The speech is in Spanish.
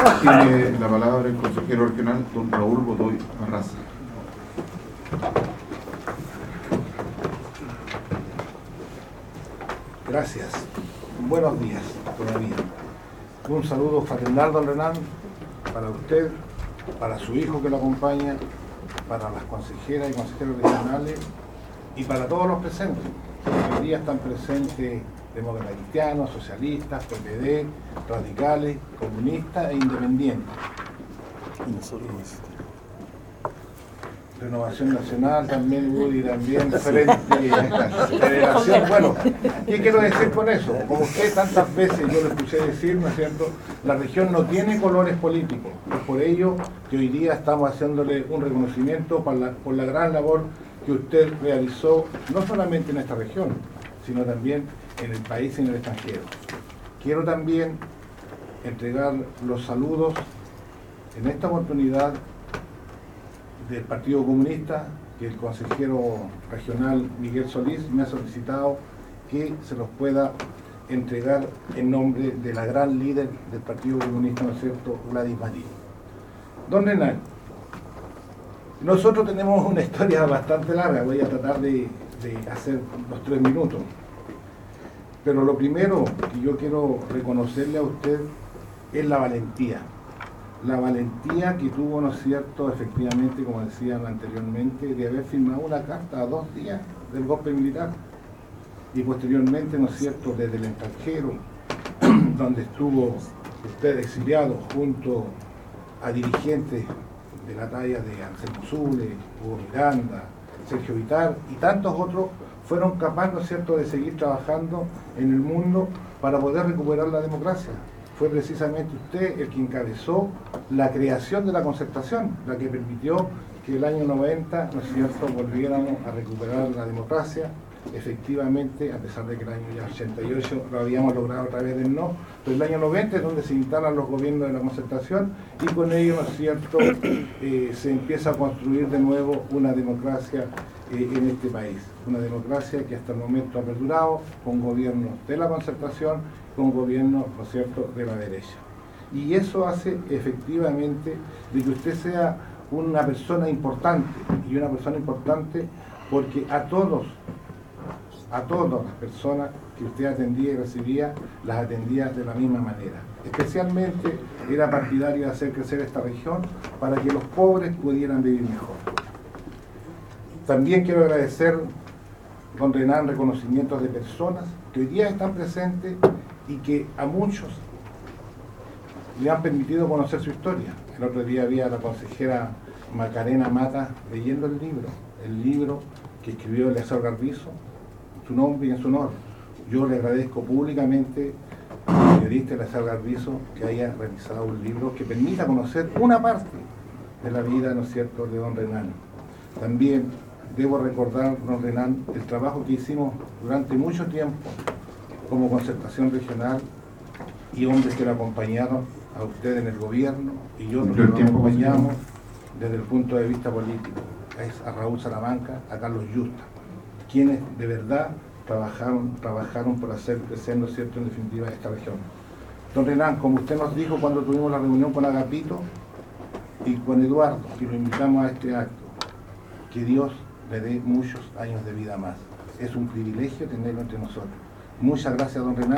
Tiene la palabra el consejero regional, don Raúl Godoy Barraza. Gracias. Buenos días todavía. Un saludo fraternal, don Renan, para usted, para su hijo que lo acompaña, para las consejeras y consejeros regionales y para todos los presentes. Hoy día están presentes demócratas cristianos, socialistas, PPD, radicales, comunistas e independientes. Y nosotros Renovación Nacional también, Woody también, Frente Federación. Bueno, ¿qué quiero decir con eso? Como usted tantas veces yo lo escuché decir, ¿no es cierto? La región no tiene colores políticos. Es por ello que hoy día estamos haciéndole un reconocimiento por la gran labor que usted realizó, no solamente en esta región, sino también en el país y en el extranjero. Quiero también entregar los saludos en esta oportunidad del Partido Comunista, que el consejero regional Miguel Solís me ha solicitado que se los pueda entregar en nombre de la gran líder del Partido Comunista, ¿no es cierto?, Gladys Marín. Don Renan, nosotros tenemos una historia bastante larga, voy a tratar de hacer los 3 minutos. Pero lo primero que yo quiero reconocerle a usted es la valentía. La valentía que tuvo, ¿no es cierto?, efectivamente, como decían anteriormente, de haber firmado una carta a 2 días del golpe militar. Y posteriormente, ¿no es cierto?, desde el extranjero, donde estuvo usted exiliado junto a dirigentes de la talla de Anselmo Zule, Hugo Miranda, Sergio Vitar y tantos otros, fueron capaces, ¿no es cierto?, de seguir trabajando en el mundo para poder recuperar la democracia. Fue precisamente usted el que encabezó la creación de la Concertación, la que permitió que el año 90, ¿no es cierto?, volviéramos a recuperar la democracia. Efectivamente, a pesar de que el año ya 88 lo habíamos logrado a través del no, pero el año 90 es donde se instalan los gobiernos de la Concertación y con ello, ¿no es cierto?, se empieza a construir de nuevo una democracia en este país. Una democracia que hasta el momento ha perdurado con gobiernos de la Concertación, con gobiernos, ¿no es cierto?, de la derecha. Y eso hace efectivamente de que usted sea una persona importante, y una persona importante porque a todas las personas que usted atendía y recibía, las atendía de la misma manera. Especialmente era partidario de hacer crecer esta región para que los pobres pudieran vivir mejor. También quiero agradecer, don Renan, reconocimientos de personas que hoy día están presentes y que a muchos le han permitido conocer su historia. El otro día había la consejera Macarena Mata leyendo el libro que escribió Eleazar Garbizo, en su nombre y en su honor. Yo le agradezco públicamente al periodista Eleazar Garbizo que haya realizado un libro que permita conocer una parte de la vida, ¿no es cierto?, de don Renan. También debo recordar, don Renan, el trabajo que hicimos durante mucho tiempo como Concertación Regional y hombres que lo acompañaron a usted en el gobierno y otros que lo acompañamos desde el punto de vista político. Es a Raúl Salamanca, a Carlos Yusta, quienes de verdad trabajaron por hacer crecer, ¿no es cierto?, en definitiva, esta región. Don Renan, como usted nos dijo cuando tuvimos la reunión con Agapito y con Eduardo, que lo invitamos a este acto, que Dios le dé muchos años de vida más. Es un privilegio tenerlo entre nosotros. Muchas gracias, don Renan.